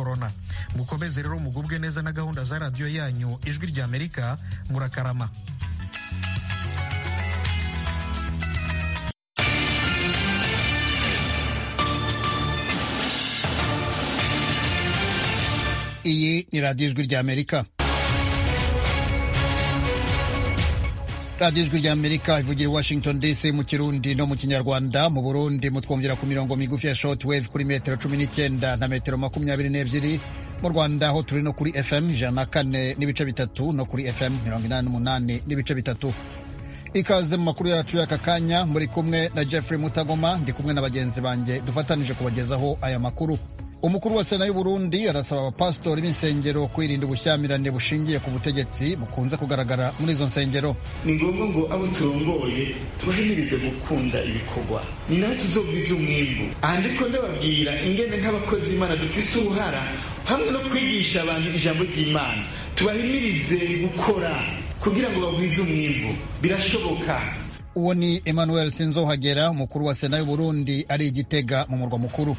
corona. Mukomeze rero mugubwe neza na gahunda za radio yanyu Ijwi rya Amerika. Murakarama. Iyi ni radiyo Ijwi rya Amerika. radiyo Ijwi rya Amerika ivugira i Washington DC mu Kirundi no mu Kinyarwanda. Mu Burundi mutwumvira ku mirongo migufi ya shortwave kuri metero 19 na metero 22. Mu Rwanda ho turi no kuri FM 104.3 no kuri FM 88.3. Ikaze mu makuru yacu y'aka kanya, muri kumwe na Jeffrey Mutagoma, ndi kumwe na bagenzi banjye dufatanije kubagezaho aya makuru. Umukuru wa Sena y'u Burundi arasaba abapastori b'insengero kwirinda ubushyamirane bushingiye ku butegetsi bukunze kugaragara muri izo nsengero. Ni ngombwa ngo abo turongoye tubahimirize gukunda ibikorwa, ni naho tuzogwiza umwimbu. Andiko ndababwira ingene nk'abakozi Imana dufise uruhara hamwe no kwigisha abantu ijambo ry'Imana, tubahimirize gukora kugira ngo bagwize umwimbu. Birashoboka. Uwo ni Emmanuel Sinzohagera, umukuru wa Sena y'u Burundi, ari i Gitega mu murwa mukuru.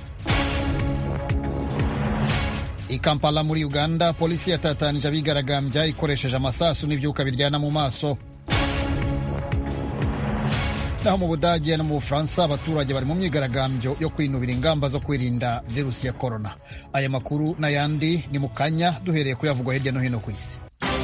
I Kampala muri Uganda, polisi yatatanije abigaragambya ikoresheje amasasu n'ivyuka biryana mu maso. Naho mu Budage no mu Bufaransa abaturage bari mu myigaragambyo yo kwinubira ingamba zo kwirinda virusi ya corona. Aya makuru n'ayandi ni mu kanya, duhereye kuyavugwa hirya no hino ku isi.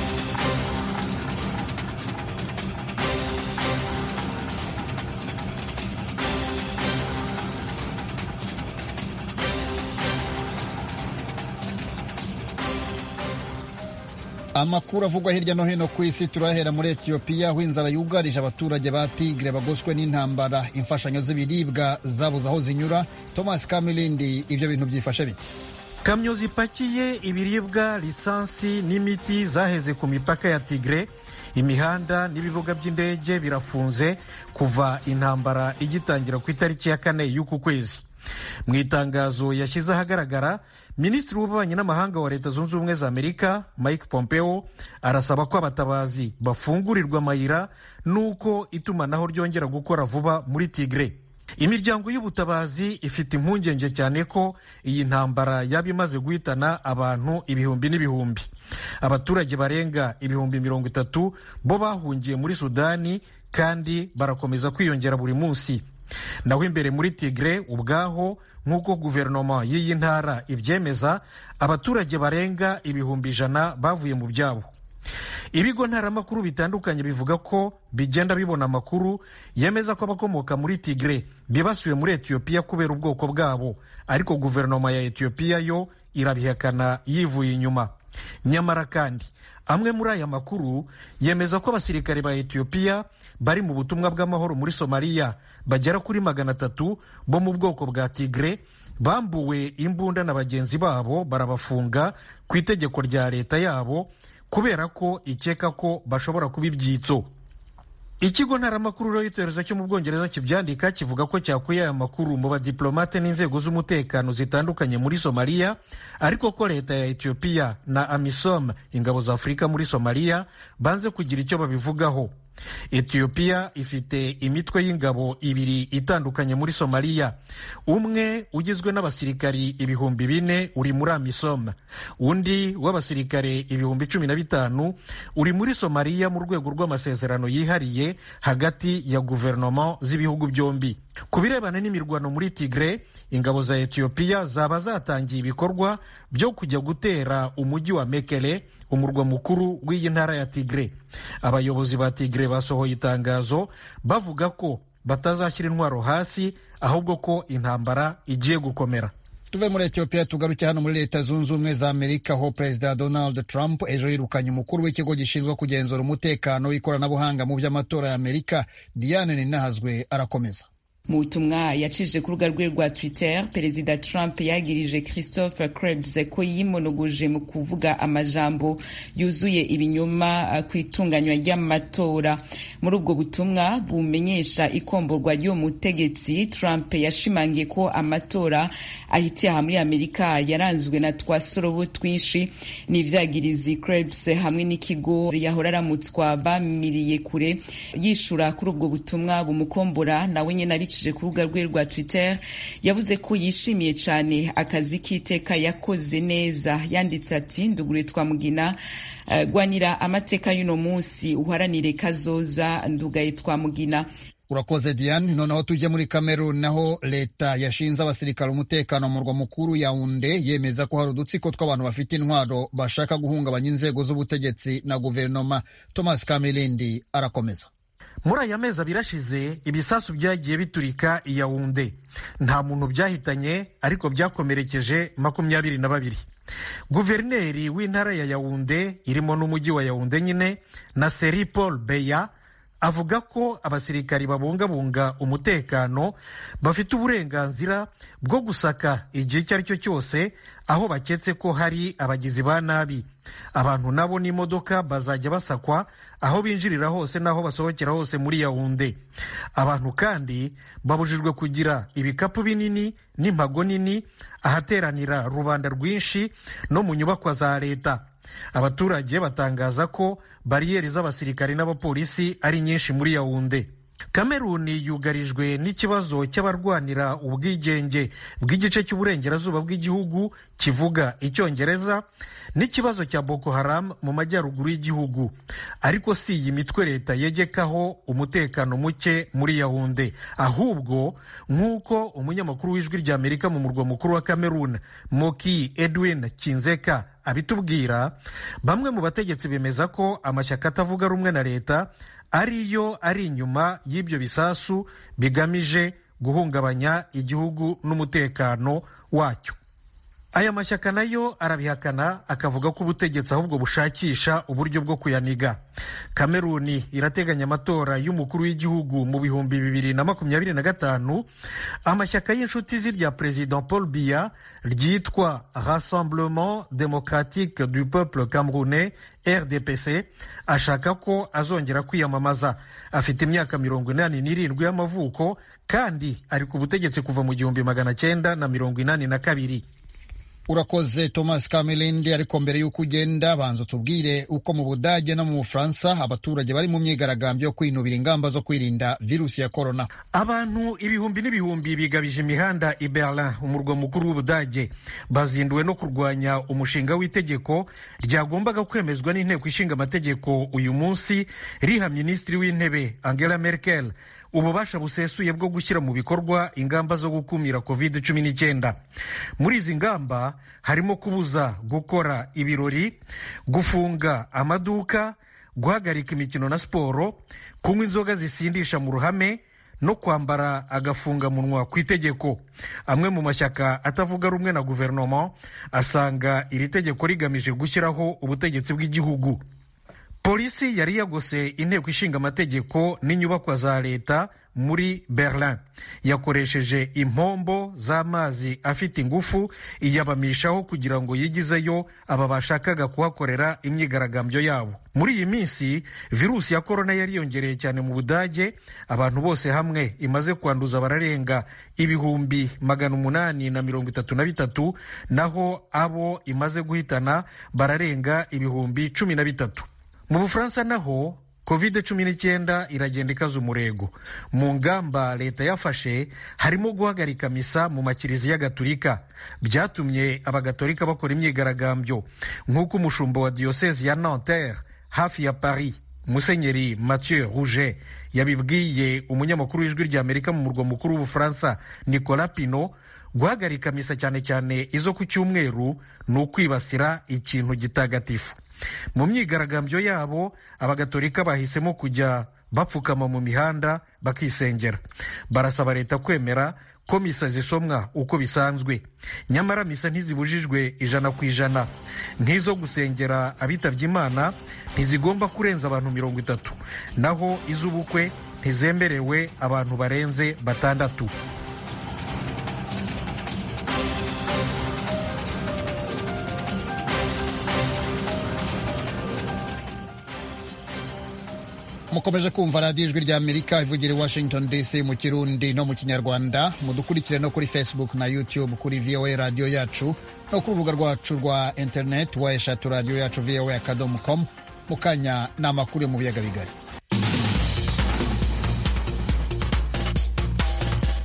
Amakuru avugwa hirya no hino ku isi turahera muri Ethiopia, aho inzara yugarije abaturage ba Tigre bagoswe n'intambara. Imfashanyo z'ibiribwa zabuze aho zinyura. Thomas Kamilindi, ibyo bintu byifashe bite? Kamyo zipakiye ibiribwa, lisansi n'imiti zaheze ku mipaka ya Tigre. Imihanda n'ibibuga by'indege birafunze kuva intambara igitangira ku itariki ya 4 y'uku kwezi. Mu itangazo yashyize ahagaragara, Minisitiri w'ububanyi n'amahanga wa Leta Zunze Ubumwe za Amerika Mike Pompeo arasaba ko abatabazi bafungurirwa amayira nuko itumanaho ryongera gukora vuba muri Tigre. Imiryango y'ubutabazi ifite impungenge cyane ko iyi ntambara yaba imaze guhitana abantu ibihumbi n'ibihumbi. Abaturage barenga ibihumbi 30 bo bahungiye muri Sudani kandi barakomeza kwiyongera buri munsi. Naho imbere muri Tigre ubwaho, nk'uko guverinoma y'iyi ntara ibyemeza, abaturage barenga ibihumbi 100 bavuye mu byabo. Ibigo ntaramakuru bitandukanye bivuga ko bigenda bibona amakuru yemeza ko abakomoka muri Tigre bibasiwe muri Ethiopia kubera ubwoko bwabo, ariko guverinoma ya Ethiopia yo irabihakana yivuye inyuma. Nyamara kandi amwe muri aya makuru yemeza ko abasirikare ba Ethiopia bari mu butumwa bw'amahoro muri Somalia bagera kuri 300 bo mu bwoko bwa Tigre bambuwe imbunda na bagenzi babo, barabafunga ku itegeko rya leta yabo kubera ko ikeka ko bashobora kuba ibyitso. Ikigo ntaramakuru Reuters cyo mu Bwongereza kibyandika kivuga ko cyakuye aya makuru mu badiplomate n'inzego z'umutekano zitandukanye muri Somalia, ariko ko leta ya Ethiopia na AMISOM, ingabo za Afurika muri Somalia, banze kugira icyo babivugaho. Ethiopia ifite imitwe y'ingabo ibiri itandukanye muri Somalia. Umwe ugizwe n'abasirikari 4,000 uri muri AMISOM, undi w'abasirikare 15,000 uri muri Somalia mu rwego rw'amasezerano yihariye hagati ya guverinoma z'ibihugu byombi. Ku birebana n'imirwano muri Tigre, ingabo za Ethiopia zaba zatangiye ibikorwa byo kujya gutera umujyi wa Mekele, umurwa mukuru w'iyi ntara ya Tigre. Abayobozi ba Tigre basohoye itangazo bavuga ko batazashyira intwaro hasi, ahubwo ko intambara igiye gukomera. Tuve muri Ethiopia tugaruke hano muri Leta Zunze Ubumwe za Amerika, aho Perezida Donald Trump ejo yirukanye umukuru w'ikigo gishinzwe kugenzura umutekano w'ikoranabuhanga mu by'amatora ya Amerika. Diane Ninahazwe arakomeza. Mu butumwa yacishije ku rubuga rwe rwa Twitter, Perezida Trump yagirije Christopher Krebs ko yimonogoje mu kuvuga amajambo yuzuye ibinyoma ku itunganywa ry'amatora. Muri ubwo butumwa bumenyesha ikomborwa ry'uwo mutegetsi, Trump yashimangiye ko amatora ahitiye aha muri Amerika yaranzwe na twasorobo twinshi n'ivyagirizi Krebs hamwe n'ikigo yahora aramutswa bamiriye kure. Yishura kuri ubwo butumwa bumukombora, nawe nyene abicishije ku rubuga rwe rwa Twitter yavuze ko yishimiye cyane akazi k'iteka yakoze neza. Yanditse ati ndugure Twamugina gwanira amateka y'uno munsi uharanire kazoza ndugaye Twamugina. Urakoze Diane. Noneho tujye muri Cameroon, naho leta yashinze abasirikare umutekano mu murwa mukuru Yaounde yemeza ko hari udutsiko tw'abantu bafite intwaro bashaka guhungabanya inzego z'ubutegetsi na guverinoma. Thomas Kamilindi arakomeza. Muri aya mezi abiri ashize ibisasu byagiye biturika i Yaounde. Nta muntu byahitanye ariko byakomerekeje 22. Guverineri w'intara ya Yaounde irimo n'umujyi wa Yaounde nyine na Seri Paul Beya avuga ko abasirikari babungabunga umutekano bafite uburenganzira bwo gusaka igihe icyo ari cyo cyose aho baketse ko hari abagizi ba nabi. Abantu nabo n'imodoka bazajya basakwa aho binjirira hose n'aho basohokera hose muri Yaounde. Abantu kandi babujijwe kugira ibikapu binini n'impago nini ahateranira rubanda rwinshi no mu nyubakwa za leta. Abaturage batangaza ko bariyeri z'abasirikari n'abapolisi ari nyinshi muri Yaounde. Cameroon yugarijwe n'ikibazo cy'abarwanira ubwigenge bw'igice cy'uburengerazuba bw'igihugu kivuga icyongereza n'ikibazo cya Boko Haram mu majyaruguru y'igihugu. Ariko si iyi mitwe leta yegekaho umutekano muke muri Yaounde, ahubwo nk'uko umunyamakuru w'ijwi ry'Amerika mu murwa mukuru wa Cameroon Moki Edwin Kinzeka abitubwira, bamwe mu bategetsi bemeza ko amashyaka atavuga rumwe na leta ariyo ari inyuma y'ibyo bisasu bigamije guhungabanya igihugu n'umutekano wacyo. Aya mashyaka nayo arabihakana akavuga ko ubutegetsi ahubwo bushakisha uburyo bwo kuyaniga. Cameroon irateganya amatora y'umukuru w'igihugu mu 2025. Amashyaka y'inshuti z'irya President Paul Biya ryitwa Rassemblement Démocratique du Peuple Camerounais RDPC ashaka ko azongera kwiyamamaza. Afite imyaka 87 y'amavuko kandi ari ku butegetsi kuva mu 1982. Urakoze Thomas Kamilindi. Ariko mbere y'uko ugenda banza tubwire uko mu Budage no mu Bufaransa abaturage bari mu myigaragambyo yo kwinubira ingamba zo kwirinda virusi ya corona. Abantu ibihumbi n'ibihumbi bigabije imihanda i Berlin, umurwa mukuru w'Ubudage, bazinduwe no kurwanya umushinga w'itegeko ryagombaga kwemezwa n'inteko ishinga amategeko uyu munsi riha minisitiri w'intebe Angela Merkel ububasha busesuye bwo gushyira mu bikorwa ingamba zo gukumira COVID-19. Muri izi ngamba harimo kubuza gukora ibirori, gufunga amaduka, guhagarika imikino na siporo, kunywa inzoga zisindisha mu ruhame no kwambara agafungamunwa ku itegeko. Amwe mu mashyaka atavuga rumwe na guverinoma asanga iri tegeko rigamije gushyiraho ubutegetsi bw'igihugu. Polisi yari yagose inteko ishinga amategeko n'inyubakwa za leta muri Berlin. Yakoresheje impombo z'amazi afite ingufu iyabamishaho kugira ngo yigizeyo aba bashakaga kuhakorera imyigaragambyo yabo. Muri iyi minsi virusi ya corona yariyongereye cyane mu Budage. Abantu bose hamwe imaze kwanduza bararenga 833, naho abo imaze guhitana bararenga 13,000. Mu Bufaransa naho COVID-19 iragenda ikaza umurego. Mu ngamba leta yafashe harimo guhagarika misa mu makiriziya gatolika. Byatumye abagatolika bakora imyigaragambyo, nk'uko umushumba wa diocese ya Nanterre hafi ya Paris Musenyeri Mathieu Rouget yabibwiye umunyamakuru w'ijwi ry'Amerika mu murwa mukuru w'Ubufaransa Nicolas Pino. Guhagarika misa cyane cyane izo ku cyumweru ni ukwibasira ikintu gitagatifu. Mu myigaragambyo yabo abagatolika bahisemo kujya bapfukama mu mihanda bakisengera. Barasaba leta kwemera ko misa zisomwa uko bisanzwe, nyamara misa ntizibujijwe 100%. Ntizo gusengera abitavye Imana ntizigomba kurenza abantu 30, naho iz'ubukwe ntizemerewe abantu barenze 6. Mukomeje kumva radiyo ijwi ry'Amerika ivugira i Washington DC mu Kirundi no mu Kinyarwanda. Mudukurikire no kuri Facebook na YouTube kuri VOA radiyo yacu no ku rubuga rwacu rwa internet wa eshatu radiyo yacu voa.com. Mu kanya ni amakuru yo mu biyaga bigari.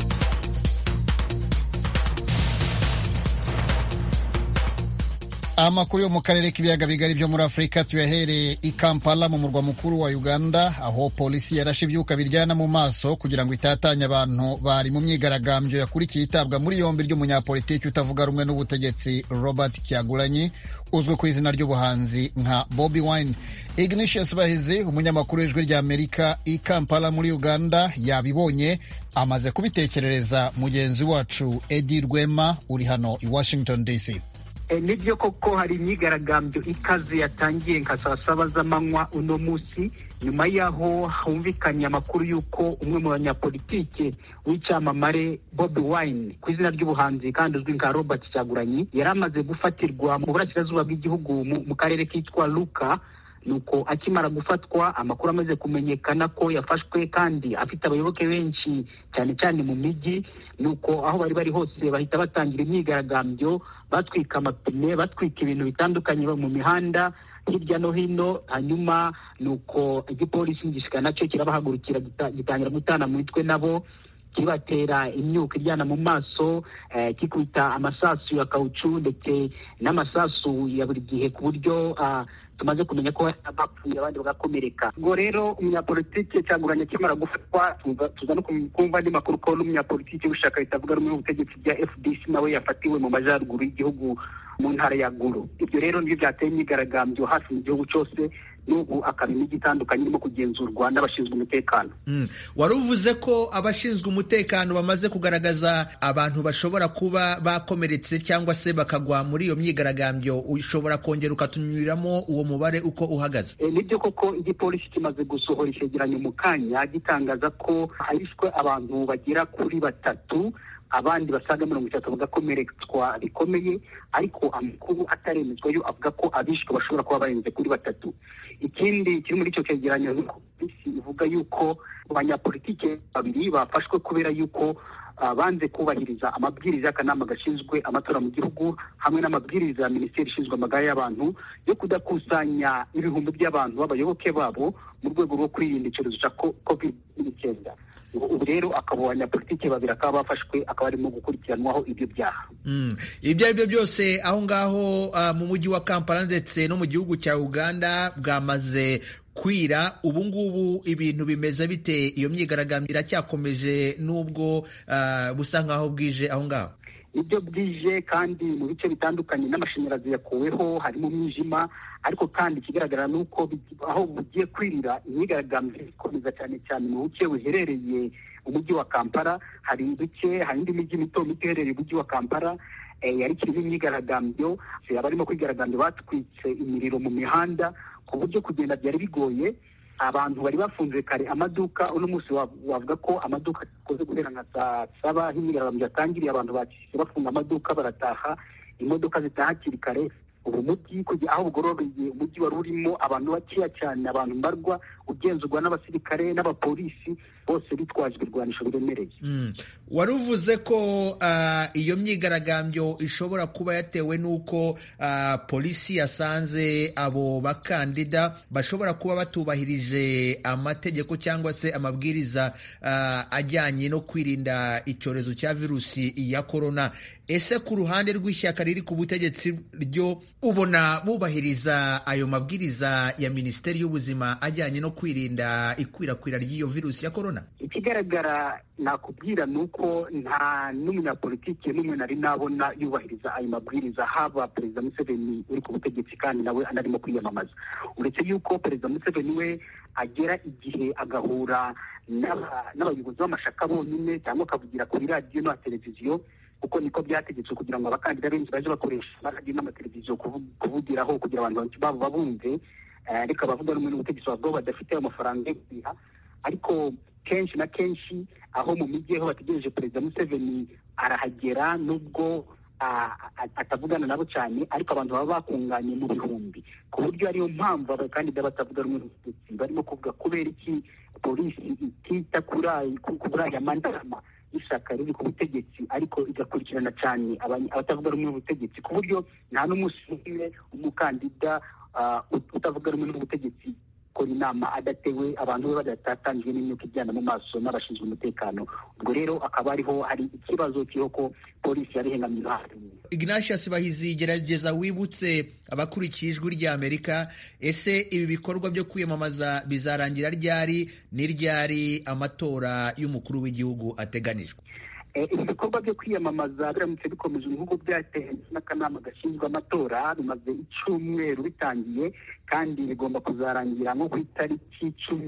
Amakuru yo mu karere k'ibiyaga bigari byo muri Afurika tuyahereye i Kampala mu murwa mukuru wa Uganda, aho polisi yarashe ibyuka biryana mu maso kugira ngo itatanye abantu bari mu myigaragambyo yakurikiye itabwa muri yombi ry'umunyapolitiki utavuga rumwe n'ubutegetsi Robert Kyagulanyi uzwi ku izina ry'ubuhanzi nka Bobi Wine. Ignatius Bahizi, umunyamakuru w'ijwi rya Amerika i Kampala muri Uganda, yabibonye amaze kubitekerereza mugenzi wacu Edi Rwema uri hano i Washington DC. Nibyo koko hari imyigaragambyo ikaze yatangiye nka saa saba z'amanywa uno munsi, nyuma yaho humvikanye amakuru y'uko umwe mu banyapolitike w'icyamamare Bobi Wine ku izina ry'ubuhanzi kandi uzwi nka Robert Kyagulanyi yari amaze gufatirwa mu burasirazuba bw'igihugu mu karere kitwa Luka. Nuko akimara gufatwa, amakuru amaze kumenyekana ko yafashwe kandi afite abayoboke benshi cyane cyane mu mijyi, nuko aho bari hose bahita batangira imyigaragambyo, batwika amapine, batwika ibintu bitandukanye mu mihanda hirya no hino. Hanyuma nuko igipolisi gishika nacyo kirabahagurukira, gitangira gutana mu mitwe nabo, kibatera imyuka iryana mu maso, kikubita amasasu ya kauchu ndetse n'amasasu ya buri gihe, ku buryo tumaze kumenya ko bapfuye abandi bagakomereka. Ubwo rero umunyapolitike Kyagulanyi akimara gufatwa, tuza no kumva andi makuru ko n'umunyapolitike w'ishyaka ritavuga rumwe n'ubutegetsi bya FDC nawe yafatiwe mu majyaruguru y'igihugu mu ntara ya Gulu. Ibyo rero nibyo byateye imyigaragambyo hafi mu gihugu cyose, n'ubu akaba imijyi itandukanye irimo kugenzurwa n'abashinzwe umutekano. Wari uvuze ko abashinzwe umutekano bamaze kugaragaza abantu bashobora kuba bakomeretse cyangwa se bakagwa muri iyo myigaragambyo. Ushobora kongera ukatunyuriramo uwo mubare uko uhagaze? Nibyo koko igipolisi kimaze gusohora icyegeranyo mu kanya gitangaza ko hishwe abantu bagera kuri 3, abandi basaga 30 bagakomeretswa bikomeye, ariko amakuru ataremezwa yo avuga ko abishwe bashobora kuba barenze kuri 3. Ikindi kiri muri icyo cyegeranyo polisi ivuga yuko abanyapolitike 2 bafashwe kubera yuko banze kubahiriza amabwiriza y'akanama gashinzwe amatora mu gihugu hamwe n'amabwiriza ya minisiteri ishinzwe amagara y'abantu yo kudakusanya ibihumbi by'abantu b'abayoboke babo mu rwego rwo kwirinda icyorezo cya COVID-19. Ubu rero akaba abanyapolitike 2 akaba bafashwe, akaba arimo gukurikiranwaho ibyo byaha. Ibyo ari byo byose aho ngaho mu mujyi wa Kampala ndetse no mu gihugu cya Uganda bwamaze kwira. Ubu ngubu ibintu bimeze bite? Iyo myigaragambyo iracyakomeje nubwo busa nkaho bwije aho ngaho? Ibyo bwije kandi mu bice bitandukanye n'amashanyarazi yakuweho, harimo umwijima, ariko kandi ikigaragara nuko aho bugiye kwirira imyigaragambyo ikomeza cyane cyane mu buce buherereye umujyi wa Kampala. Hari indi mijyi mito iherereye umujyi wa Kampala yari kirimo imyigaragambyo, abarimo kwigaragambya batwitse imiriro mu mihanda ku buryo kugenda byari bigoye. Abantu bari bafunze kare amaduka, uno munsi wavuga ko amaduka akoze guhera nka saa 7 imyigaragambyo yatangiriye, abantu bakise bafunga amaduka barataha, imodoka zitaha hakiri kare. Ubu mujyi aho bugororeye umujyi wari urimo abantu bakeya cyane, abantu mbarwa, ugenzurwa n'abasirikare n'abapolisi bose bitwaje ibirwanisho biremereye. Wari uvuze ko iyo myigaragambyo ishobora kuba yatewe n'uko polisi yasanze abo bakandida bashobora kuba batubahirije amategeko cyangwa se amabwiriza ajyanye no kwirinda icyorezo cya virusi ya korona. Ese ku ruhande rw'ishyaka riri ku butegetsi ryo ubona bubahiriza ayo mabwiriza ya Minisiteri y'Ubuzima ajyanye no kwirinda ikwirakwira ry'iyo virusi ya korona? Ikigaragara nakubwira nuko nta n'umunyapolitike n'umwe nari nabona yubahiriza ayo mabwiriza, haba Perezida Museveni uri ku butegetsi kandi nawe anarimo kwiyamamaza. Uretse yuko Perezida Museveni we agera igihe agahura n'abayobozi b'amashaka bonyine cyangwa akavugira kuri radiyo na televiziyo, kuko niko byategetswe kugira ngo abakandida benshi baje bakoresha amaradiyo n'amateleviziyo kuvugiraho kugira abantu babo babumve. Reka bavuga rumwe n'ubutegetsi bwabo badafite amafaranga yo kwiha, ariko kenshi na kenshi aho mu mijyi aho bategereje Perezida Museveni arahagera, nubwo atavugana nabo cyane, ariko abantu baba bakunganye mu bihumbi, ku buryo ariyo mpamvu abakandida batavuga rumwe n'ubutegetsi barimo kuvuga kubera iki polisi itita kuri aya manama y'ishyaka riri ku butegetsi ariko igakurikirana cyane abatavuga rumwe n'ubutegetsi, ku buryo nta n'umunsi umwe umukandida utavuga rumwe n'ubutegetsi gukora inama adatewe abantu be badatatanyijwe n'imyuka ijyana mu maso n'abashinzwe umutekano. Ubwo rero akaba ariho hari ikibazo kiriho ko polisi yabihengamye iruhande. Ignatius Bahizi, gerageza wibutse abakurikiye Ijwi ry'Amerika, ese ibi bikorwa byo kwiyamamaza bizarangira ryari, ni ryari amatora y'umukuru w'igihugu ateganijwe? Ibikorwa byo kwiyamamaza biramutse bikomeje ibihugu byatewe n'akanama gashinzwe amatora bimaze icyumweru bitangiye, kandi bigomba kuzarangira nko ku itariki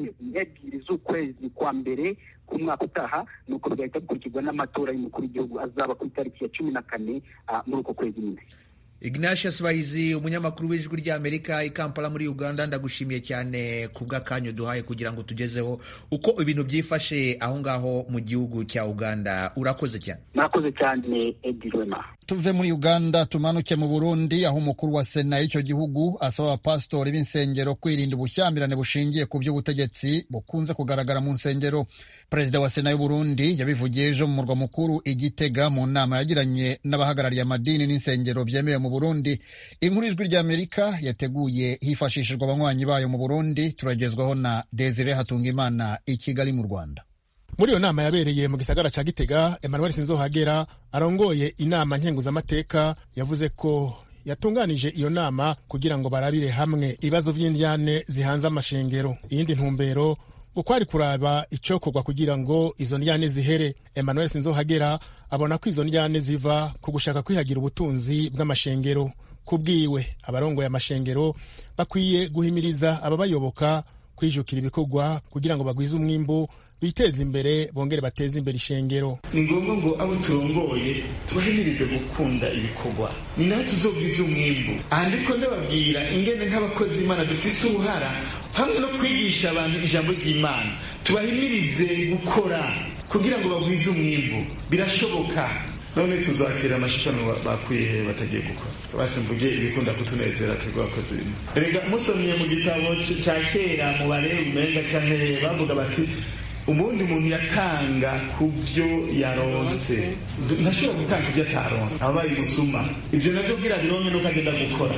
12 z'ukwezi kwa mbere k'umwaka utaha, nuko bigahita bikurikirwa n'amatora y'umukuru w'igihugu azaba ku itariki ya 14 muri uko kwezi nyine. Ignatius Bahizi, umunyamakuru w'Ijwi ry'Amerika i Kampala muri Uganda, ndagushimiye cyane ku bw'akanyo duhaye kugira ngo tugezeho uko ibintu byifashe aho ngaho mu gihugu cya Uganda. Urakoze cyane. Murakoze cyane Edi Rwema. Tuve muri Uganda tumanuke mu Burundi, aho umukuru wa Sena y'icyo gihugu asaba abapasitori b'insengero kwirinda ubushyamirane bushingiye ku by'ubutegetsi bukunze kugaragara mu nsengero. Perezida wa Sena y'u Burundi yabivugiye ejo mu murwa mukuru i Gitega mu nama yagiranye n'abahagarariye amadini n'insengero byemewe mu Burundi. Inkuru Ijwi ry'Amerika yateguye hifashishijwe abanywanyi bayo mu Burundi, turagezwaho na Desire Hatungimana i Kigali mu Rwanda. Muri iyo nama yabereye mu gisagara ca Gitega, Emmanuel Sinzohagera arongoye inama nkenguzamateka yavuze ko yatunganije iyo nama kugira ngo barabire hamwe ibibazo vy'indyane zihanze amashengero. Iyindi ntumbero ngo kwari kuraba icokorwa kugira ngo izo ndyane zihere. Emmanuel Sinzohagera abona ko izo ndyane ziva ku gushaka kwihagira ubutunzi bw'amashengero. Kubwiwe abarongoye amashengero bakwiye guhimiriza ababayoboka kwijukira ibikorwa kugira ngo bagwize umwimbu, biteze imbere, bongere bateze imbere ishengero. Ni ngombwa ngo abo turongoye tubahimirize gukunda ibikorwa, ni naho tuzogwiza umwimbu. Andiko ndababwira ingene nk'abakozi Imana dufise uruhara hamwe no kwigisha abantu ijambo ry'Imana, tubahimirize gukora kugira ngo bagwize umwimbu. Birashoboka. None tuzakira amashikanwa bakwiye batagiye gukora. Basi mvuge ibikunda kutunezera twebwe abakozi b'Imana. Erega musomye mu gitabo cya kera mu Balewi umenga canke bavuga bati ubundi umuntu yatanga ku byo yaronse, ntashobora gutanga ibyo ataronse, abaye gusuma. Ibyo nabyo bwira bironke no kagenda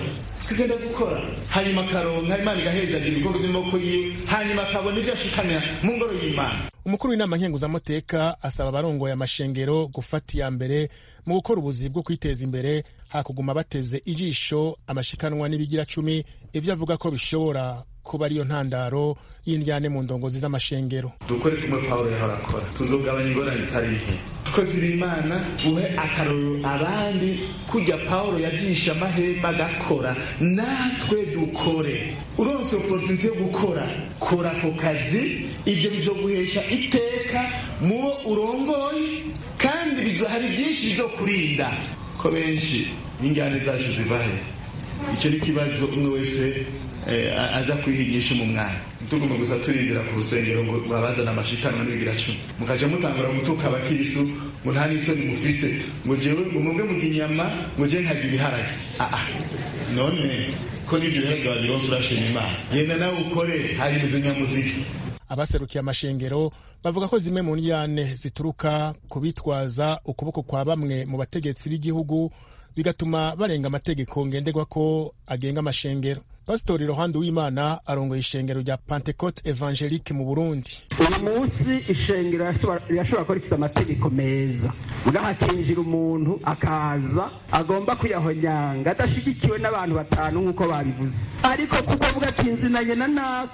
gukora hanyuma akaronka, Imana igahezagira ibikorwa by'amaboko yiwe, hanyuma akabona ibyo ashikanira mu ngoro y'Imana. Umukuru w'inama nkenguzamateka asaba abarongoye amashengero gufata iya mbere mu gukora ubuzi bwo kwiteza imbere, hakuguma bateze ijisho amashikanwa n'ibigira cumi, ivyo avuga ko bishobora kuba ariyo ntandaro y'indyane mu ndongozi z'amashengero. Dukore kumwe Pawulo yahorakora, tuzogabanya ingorane zitari nke. Tukoze Imana uhe akaroro abandi kujya Pawulo yajisha amahema agakora, natwe dukore. Uronse opportunity yo gukora, kora ako kazi, ibyo bizoguhesha iteka mubo urongoye, kandi hari byinshi bizokurinda ko benshi ingane zacu zivahe. Icyo ni kibazo umwe wese aza kwihigisha mu mwanya. Tugomba gusa turindira ku rusengero ngo babazana amashikanwa n'ibigira cumi, mukaja mutangura gutuka abakirisu ngo nta n'isoni mufise, ngo jewe ngo mubwe murya inyama, ngo je nkarya ibiharage. None ko n'ibyo biharage wabironse urashima Imana, genda nawe ukore, hari izo nyamuziki. Abaserukiye amashengero bavuga ko zimwe mu ndyane zituruka kubitwaza ukuboko kwa bamwe mu bategetsi b'igihugu, bigatuma barenga amategeko ngenderwa ko agenga amashengero. Pastori Rohandi Uwimana arongoye ishengero rya Pentecote Evangelique mu Burundi. Uyu munsi ishengero yashobora ko rifite amategeko meza, ugahakinjira umuntu akaza agomba kuyahonyanga adashigikiwe n'abantu batanu nk'uko babivuze, ariko kuko avuga ati nzinanye na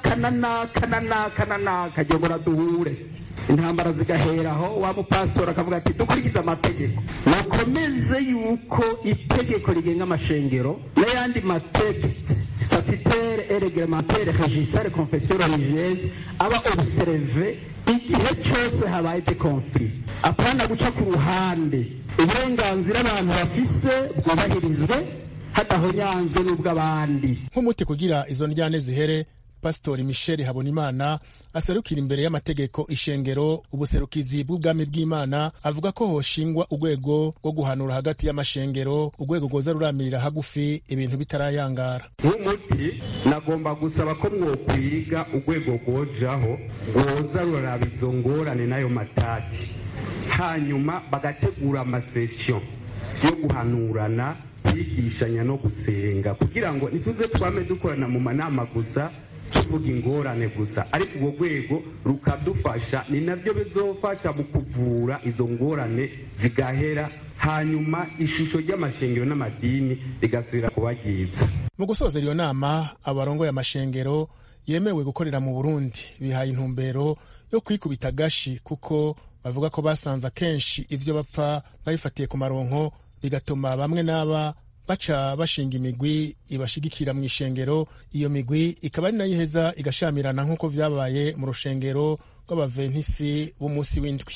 naka jyomora duhure, intambara zigaheraho, wa mupastori akavuga ati dukurikize amategeko, mukomeze yuko itegeko rigenga amashengero n'ayandi matekisi statutaire et réglementaire régissant les confessions religieuses aba observe igihe cyose habaye de conflit, apana guca ku ruhande. Uburenganzira abantu bafise bwubahirizwe hadahonyanzwe n'ubw'abandi. Nk'umuti kugira izo ndyane zihere, Pastori Michel Habonimana aserukira imbere y'amategeko ishengero ubuserukizi bw'ubwami bw'Imana, avuga ko hoshingwa urwego rwo guhanura hagati y'amashengero, urwego rwoza ruramirira hagufi ibintu bitarayangara. Nk'umuti nagomba gusaba ko mwokwiga urwego rwojaho rwoza ruraraba izo ngorane n'ayo matati, hanyuma bagategura amasession yo guhanurana, kwigishanya no gusenga, kugira ngo ntituze twame dukorana mu manama gusa tuvuga ingorane gusa, ariko urwo rwego rukadufasha, ni nabyo bizofasha mu kuvura izo ngorane zigahera, hanyuma ishusho ry'amashengero n'amadini rigasubira kuba ryiza. Mu gusozera iyo nama, abarongoye amashengero yemewe gukorera mu Burundi bihaye intumbero yo kwikubita gashi, kuko bavuga ko basanze akenshi ivyo bapfa babifatiye ku maronko, bigatuma bamwe n'aba baca bashinga imigwi ibashigikira mu ishengero. Iyo migwi ikaba ari nayo iheza igashamirana nk'uko vyabaye mu rushengero rw'abaventisi b'umunsi w'indwi.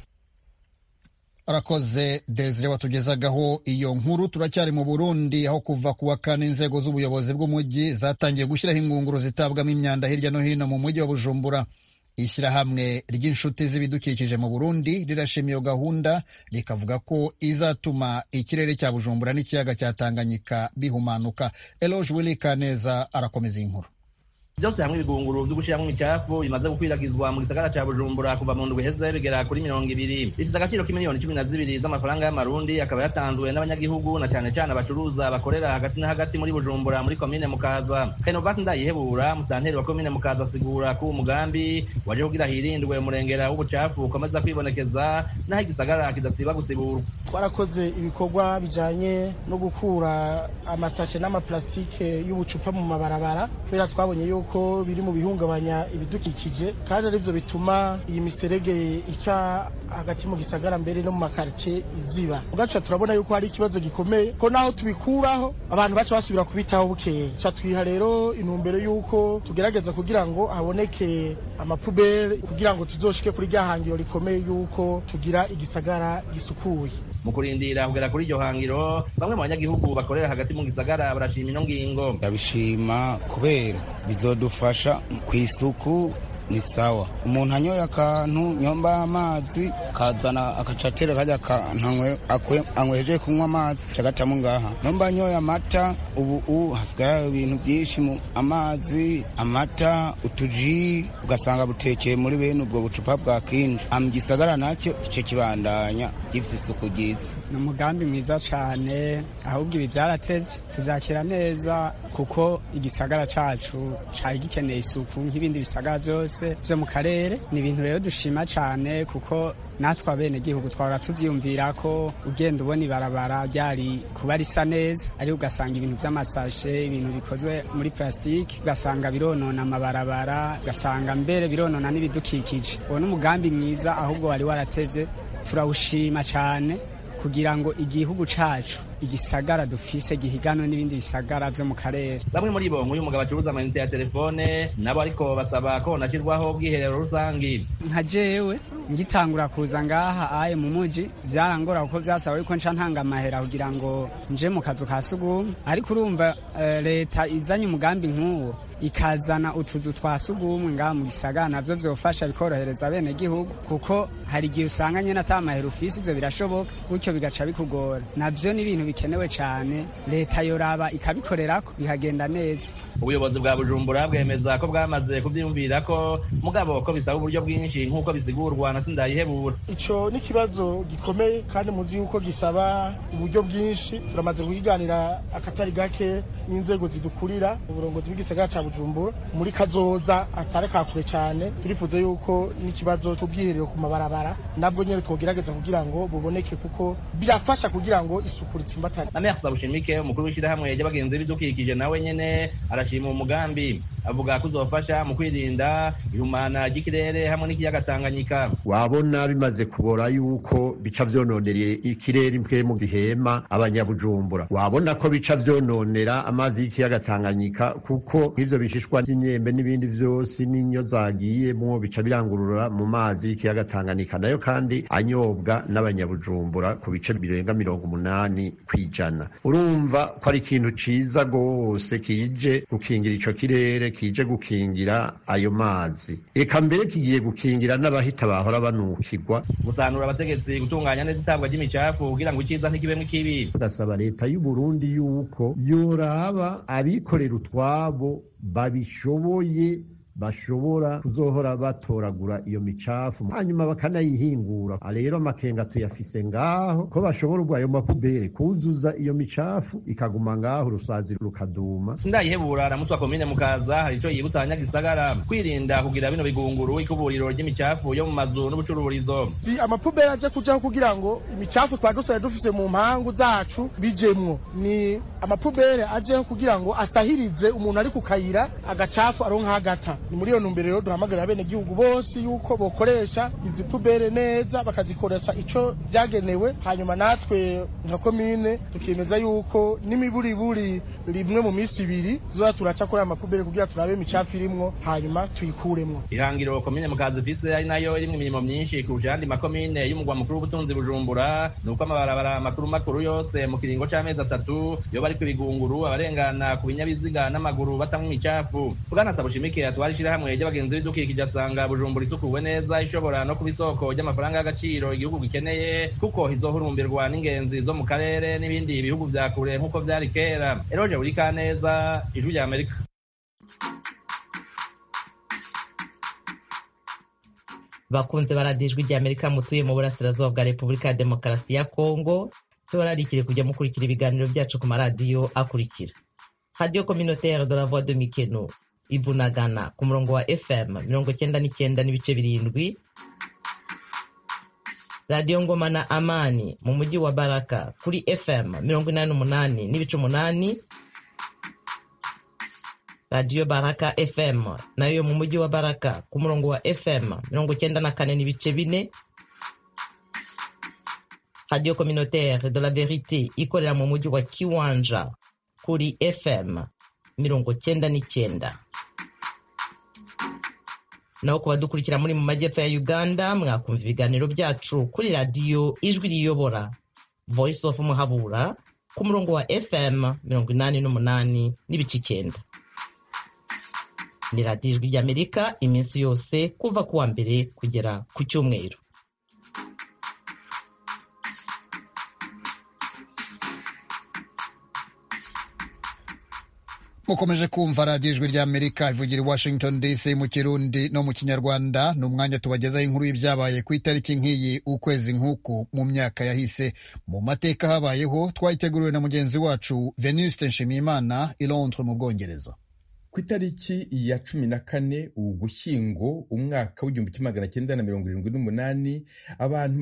Arakoze Desire watugezagaho iyo nkuru. Turacyari mu Burundi, aho kuva kuwa kane inzego z'ubuyobozi bw'umujyi zatangiye gushyiraho ingunguru zitabwamo imyanda hirya no hino mu mujyi wa Bujumbura. Ishyirahamwe ry'inshuti z'ibidukikije mu Burundi rirashima iyo gahunda, rikavuga ko izatuma ikirere cya Bujumbura n'ikiyaga cya Tanganyika bihumanuka. Eloge Willy Kaneza arakomeza inkuru. Byose hamwe ibigunguru byo gushiramo imicafu bimaze gukwiragizwa mu gisagara ca Bujumbura kuva mu ndwi heze bigera kuri 20. Bifite agaciro k'imiliyoni 12 z'amafaranga y'amarundi, akaba yatanzwe n'abanyagihugu na cyane cyane abacuruza bakorera hagati na hagati muri Bujumbura muri komine Mukaza. Renovat Ndayihebura, musanteri wa komine Mukaza, asigura ko umugambi waje kugira hirindwe umurengera w'ubucafu ukomeza kwibonekeza naho igisagara kidasiba gusibura. Twarakoze ibikorwa bijanye no gukura amasashe n'amaplastike y'ubucupa mu mabarabara, kubera twabonye ko biri mu bihungabanya ibidukikije, kandi arivyo bituma iyi miserege ica hagati mu gisagara mbere no mu makartie iziba. Ugaca turabona yuko hari ikibazo gikomeye ko naho tubikuraho abantu baca basubira kubitaho bukeye. Twiha rero intumbero yuko tugerageza kugira ngo haboneke amapubere, kugira ngo tuzoshike kuri rya hangiro rikomeye yuko tugira igisagara gisukuye. Mu kurindira kugera kuri iryo hangiro, bamwe mu banyagihugu bakorera hagati mu gisagara barashima ino ngingo. Ndabishima kubera bizodufasha kw'isuku. Ni sawa, umuntu anyoye akantu nyomba amazi kazana akacatera kajya anyweje kunywa amazi cagatamu ngaha. Nyomba anyoye amata, ubu hasigaye ibintu byinshi mu amazi, amata, utuji ugasanga butekeye muri bene ubwo bucupa bwa kinji. Gisagara nacyo ico kibandanya gifite isuku ryiza. Ni umugambi mwiza cane, ahubwo ibi byaratevye tuvyakira neza, kuko igisagara cacu cari gikeneye isuku nk'ibindi bisagara byose byo mu karere. Ni ibintu rero dushima cyane, kuko natwe abene gihugu twara tuvyumvira ko ugenda ubona ibarabara ryari kuba risa neza, ari ugasanga ibintu by'amasashe, ibintu bikozwe muri plastike, ugasanga bironona amabarabara, ugasanga mbere bironona n'ibidukikije. Uwo n'umugambi mwiza, ahubwo wari waratevye, turawushima cyane kugira ngo igihugu cacu igisagara dufise gihiganwe n'ibindi bisagara vyo mu karere. Bamwe muri bo nk'uyu mugabo acuruza amayinite ya telefone nabo ariko basaba ko nashyirwaho ubwiherero rusangi. Nka jewe ngitangura kuza ngaha aye mu muji byarangora kuko byasaba yuko nca ntanga amahera kugira ngo nje mu kazu ka sugumwe, ariko urumva leta izanye umugambi nk'uwo ikazana utuzu twa sugumwe ngaha mu gisagara, navyo vyofasha bikorohereza bene gihugu, kuko hari igihe usanga nyene ata mahera ufise, ivyo birashoboka, gutyo bigaca bikugora. Navyo ni ibintu bikenewe cyane, leta yoraba ikabikorerako bihagenda neza. Ubuyobozi bwa Bujumbura bwemeza ko bwamaze kuvyiyumvira ko mugabo ko bisaba uburyo bwinshi nk'uko bisigurwa na Sindayihebura. Ico ni kibazo gikomeye kandi muzi yuko gisaba uburyo bwinshi. Turamaze kugiganira akatari gake n'inzego zidukurira uburongozi bw'igisagara ca Bujumbura muri kazoza atare kakure cyane. Turifuza yuko n'ikibazo cy'ubwiherero ku mabarabara nabwo nyene twogerageza kugira ngo buboneke, kuko birafasha kugira ngo isuku ritsimbatane. Amersa Bushimike, umukuru w'ishyirahamwe ry'abagenzi b'ibidukikije, nawe nyene arashima umugambi, avuga ko uzofasha mu kwirinda ihumana ry'ikirere hamwe n'ikiyaga Tanganyika. Wabona bimaze kubora yuko bica vyononera ikirere mu zihema abanyabujumbura, wabona ko bica vyononera amazi y'ikiyaga Tanganyika, kuko ivyo bishishwa n'imyembe n'ibindi vyose n'inyo zagiyemwo bica birangurura mu mazi y'ikiyaga Tanganyika, nayo kandi anyobwa n'abanyabujumbura ku bice birenga 80%. Urumva ko ari ikintu ciza gose kije gukingira ico kirere, kije gukingira ayo mazi, eka mbere kigiye gukingira n'abahita bahora banukirwa. Gusanura abategetsi gutunganya neza itabwa ry'imicafu kugira ngo iciza ntikibemwe ikibi. Ndasaba leta y'u Burundi yuko yoraba abikorera utwabo babishoboye bashobora kuzohora batoragura iyo micafu hanyuma bakanayihingura. Rero amakenga tuyafise ngaho ko bashobora ubwo ayo mapubere kuzuza iyo micafu ikaguma ngaho urusazi rukaduma. Ndayihebura aramutwa komine Mukaza hari ico yibutsa abanyagisagara kwirinda kugira bino bigunguru ikuburiro ry'imicafu yo mu mazu n'ubucururizo. Amapubere aje kujaho kugira ngo imicafu twadusaye dufise mu mpangu zacu bijemwo, ni amapubere ajeho kugira ngo astahirize umuntu ari ku kayira agacafu aronka hagata. Ni muri iyo ntumbero rero duhamagarira bene gihugu bose yuko bokoresha izi pubere neza bakazikoresha ico byagenewe, hanyuma natwe nka komine tukemeza yuko n'imiburiburi rimwe mu minsi ibiri tuzoza turaca kuri amapubere kugira turabe imicafu irimwo hanyuma tuyikuremwo. Ihangiro komine Mukaza ifise ari nayo irimwe imirimo myinshi kurusha ayandi makomine y'umugwa mukuru w'ubutunzi Bujumbura, nuko amabarabara makuru yose mu kiringo c'amezi 3 yo bari kwibigunguru abarengana ku binyabiziga n'amaguru batamwe imicafu. Bwana Sabushimike atwarishira hamwe y'abagenzi b'idukikije asanga Bujumbura isukuwe neza ishobora no kubisoko ry'amafaranga y'agaciro igihugu gikeneye kuko hizohurumbirwa n'ingenzi zo mu karere n'ibindi bihugu vya kure nk'uko vyari kera. Eroje urika neza ijwi rya Amerika. Bakunze baradijwe rya Amerika mutuye mu burasirazuba bwa Repubulika ya Demokarasi ya Kongo, tubararikire kujya mukurikira ibiganiro byacu ku maradiyo akurikira: Radio Communautaire de la Voix de Mikeno Ibunagana ku murongo wa FM 99.7, Radio Ngoma na Amani mu mujyi wa Baraka kuri FM 88.8, Radio Baraka FM nayo mu mujyi wa Baraka ku murongo wa FM 94.4, Radio Communautaire de la Vérité ikorera mu mujyi wa Kiwanja kuri FM 99. Naho kuba dukurikira muri mu majyepfo ya Uganda mwakumva ibiganiro byacu kuri Radio Ijwi Riyobora Voice of Muhabura ku murongo wa FM 88.9. Ni Radio Ijwi ry'Amerika iminsi yose kuva kuwa mbere kugera ku cyumweru. mukomeje kumva radiyo ijwi ry'Amerika ivugira i Washington DC mu Kirundi no mu Kinyarwanda. ni umwanya tubagezaho inkuru y'ibyabaye ku itariki nk'iyi ukwezi nk'uku mu myaka yahise mu mateka habayeho, twayiteguriwe na mugenzi wacu Venuste Nshimiyimana i Londres mu Bwongereza. Ku itariki ya 14 Ugushyingo umwaka w'1978 abantu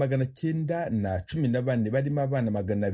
914 barimo abana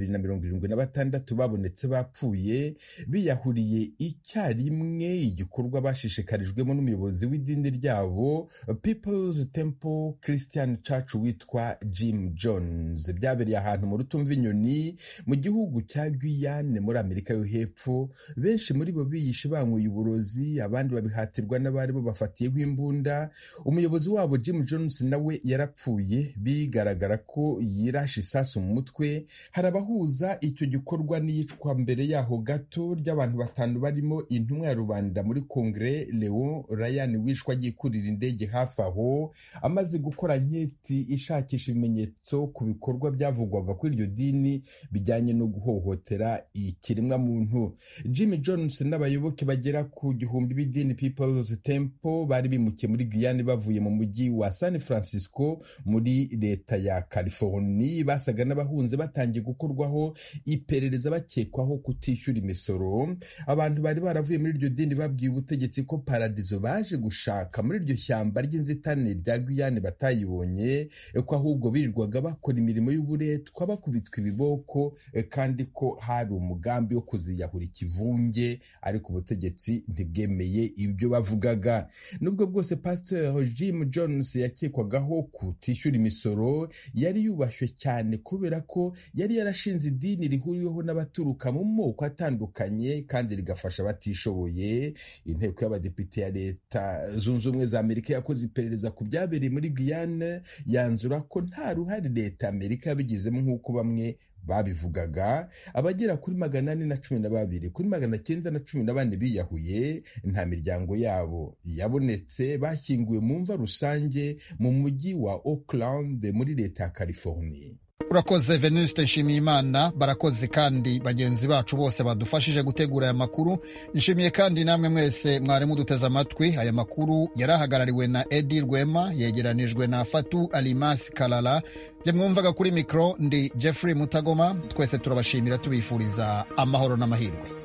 276 babonetse bapfuye biyahuriye icyarimwe, igikorwa bashishikarijwemo n'umuyobozi w'idini ryabo People's Temple Christian Church witwa Jim Jones. Byabereye ahantu mu rutumva inyoni mu gihugu cya Guyane muri Amerika yo hepfo. Benshi muri bo biyishe banyweye uburozi, abandi babihatirwa n'abari bo bafatiyeho imbunda. Umuyobozi wabo Jim Jones nawe yarapfuye, bigaragara ko yirashe isasu mu mutwe. Hari abahuza icyo gikorwa n'iyicwa mbere yaho gato ry'abantu 5 barimo intumwa ya rubanda muri Kongere Leon Ryan wishwa yikurira indege hafi aho amaze gukora nketi ishakisha ibimenyetso ku bikorwa byavugwaga kuri iryo dini bijyanye no guhohotera ikiremwa muntu. Jim Jones n'abayoboke bagera ku gihumbi b'idini People's Temple bari bimukiye muri Guyane bavuye mu mujyi wa San Francisco muri leta ya California. Basaga n'abahunze batangiye gukorwaho iperereza bakekwaho kutishyura imisoro. Abantu bari baravuye muri iryo dini babwiye ubutegetsi ko paradizo baje gushaka muri iryo shyamba ry'inzitane rya Guyane batayibonye, ko ahubwo birirwaga bakora imirimo y'uburetwa bakubitwa ibiboko, kandi ko hari umugambi wo kuziyahura ikivunge, ariko ubutegetsi ntibwemeye ibyo bavugaga. Nubwo bwose Pastor Jim Jones yakekwagaho kutishyura imisoro, yari yubashywe cyane kubera ko yari yarashinze idini rihuriweho n'abaturuka mu moko atandukanye kandi rigafasha abatishoboye. Inteko y'abadepite ya leta zunze ubumwe za Amerika yakoze iperereza ku byabereye muri Guyane, yanzura ko nta ruhare leta Amerika yabigizemo nk'uko bamwe babivugaga. Abagera kuri 412 kuri 914 biyahuye, nta miryango yabo yabonetse, bashyinguwe mu mva rusange mu mujyi wa Oakland muri leta ya California. urakoze Venuste Nshimiyimana, barakoze kandi bagenzi bacu bose badufashije gutegura aya makuru. Nshimiye kandi namwe mwese mwari muduteze amatwi. Aya makuru yarahagarariwe na Edi Rwema, yegeranijwe na Fatu Alimas Kalala. Je mwumvaga kuri mikro ndi Jeffrey Mutagoma. Twese turabashimira tubifuriza amahoro n'amahirwe.